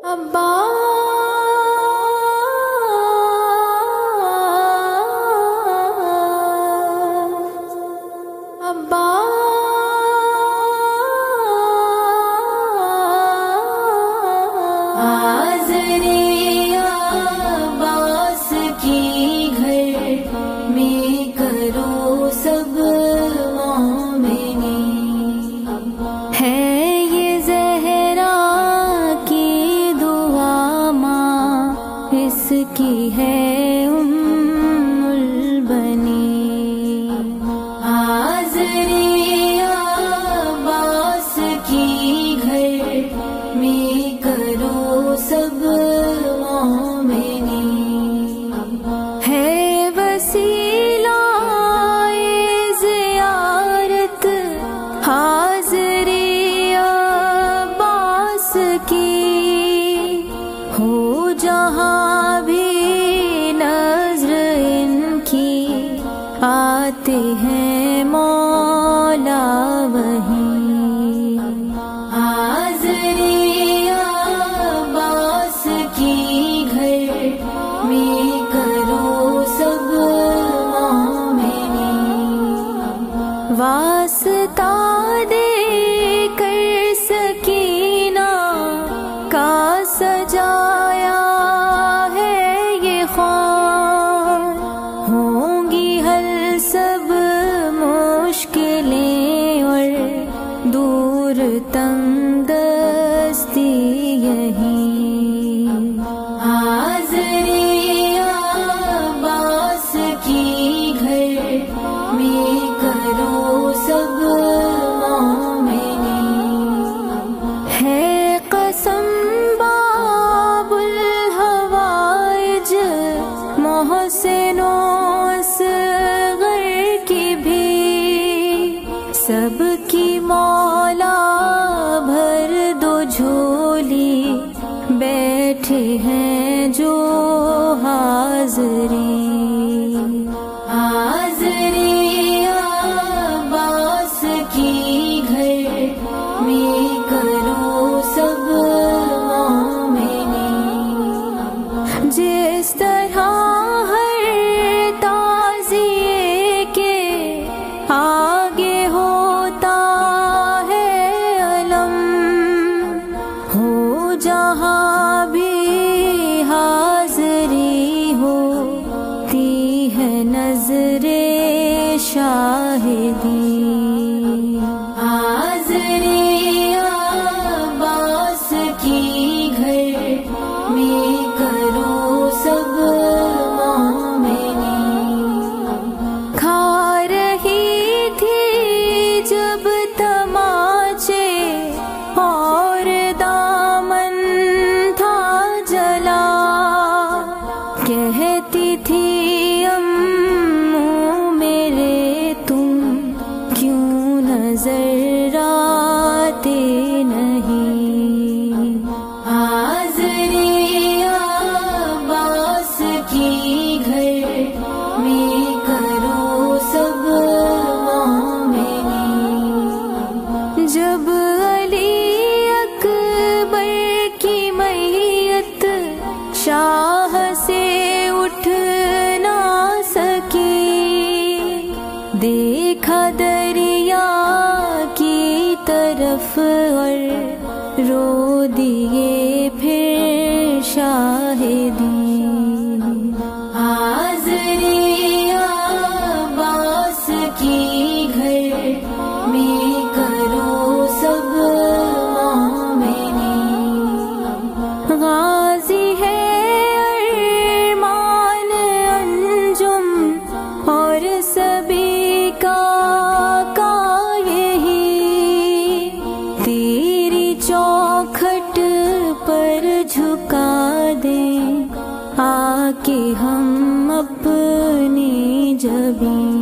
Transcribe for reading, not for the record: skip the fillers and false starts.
ابا ابا حاضری عباس کی گھر میں کرو سب مومنی، ہے یہ زہرا کی دعا ماں اس کی ہے ام البنی، حاضری عباس کی گھر میں کرو سب مومنی، ہے وسیلہ زیارت حاضری عباس کی، ہو جہاں بھی نظر ان کی آتے ہیں مولا وہیں، حاضری عباس کی گھر میں کرو سب مومنی، واسطہ دے کر سکینہ کا سجایا ہے یہ خوان، ہوں گی حل سب مشکلیں اور دور تنگ دستی یہی، حاضری عباس کی گھر میں کرو سب مومنی، ہے قسم باب الحوائج محسن و اصغر کی بھی، سب کی مولا بھر دو جھولی بیٹھے ہیں جو حاضری، حاضری عباس کی گھر میں کرو سب مومنی، جس طرح ہر تعزیے کے آگے ہوتا ہے علم، ہو جہاں بھی حاضری ہوتی ہے نظر شاہدی، حاضری عباس کی گھر میں کرو سب مومنی، کھا رہی تھی جب تماچے اور دامن تھا جلا، کہتی تھی امو میرے تم کیوں نظر آتے نہیں، حاضری عباس کی گھر میں کرو سب مومنی، جب علی اکبر کی میت شاہ سے اٹھ نہ سکی، دیکھا دریا کی طرف اور رو دیے پھر شاہدی، حاضری عباس کی گھر میں کرو سب مومنی، غازی ہے ارمان انجم اور سبھی کا یہی، تیری چوکھٹ پر جھکا دیں آ کے ہم اپنی جبیں،